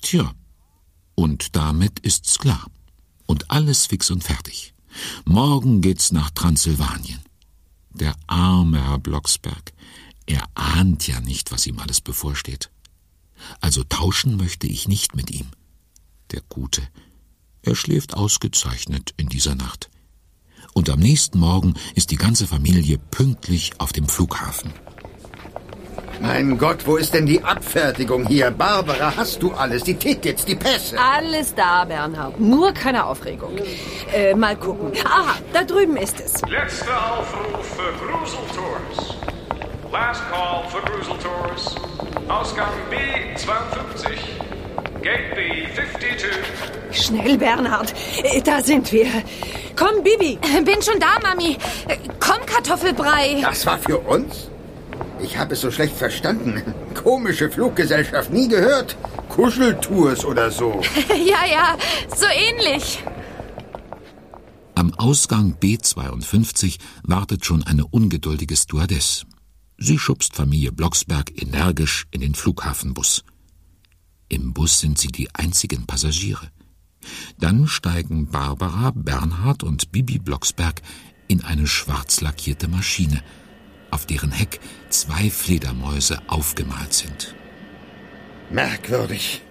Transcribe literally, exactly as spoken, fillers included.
Tja, und damit ist's klar. Und alles fix und fertig. Morgen geht's nach Transsilvanien. Der arme Herr Blocksberg, er ahnt ja nicht, was ihm alles bevorsteht. Also tauschen möchte ich nicht mit ihm. Der Gute, er schläft ausgezeichnet in dieser Nacht. Und am nächsten Morgen ist die ganze Familie pünktlich auf dem Flughafen. Mein Gott, wo ist denn die Abfertigung hier? Barbara, hast du alles? Die Tickets, die Pässe? Alles da, Bernhard. Nur keine Aufregung. Äh, mal gucken. Aha, da drüben ist es. Letzter Aufruf für Grusel Tours. Last call for Grusel Tours. Ausgang B zweiundfünfzig. Gate B zweiundfünfzig. Schnell, Bernhard. Äh, da sind wir. Komm, Bibi. Bin schon da, Mami. Komm, Kartoffelbrei. Das war für uns? Ich habe es so schlecht verstanden. Komische Fluggesellschaft, nie gehört. Kuscheltours oder so. Ja, ja, so ähnlich. Am Ausgang B zweiundfünfzig wartet schon eine ungeduldige Stewardess. Sie schubst Familie Blocksberg energisch in den Flughafenbus. Im Bus sind sie die einzigen Passagiere. Dann steigen Barbara, Bernhard und Bibi Blocksberg in eine schwarz lackierte Maschine, auf deren Heck zwei Fledermäuse aufgemalt sind. Merkwürdig.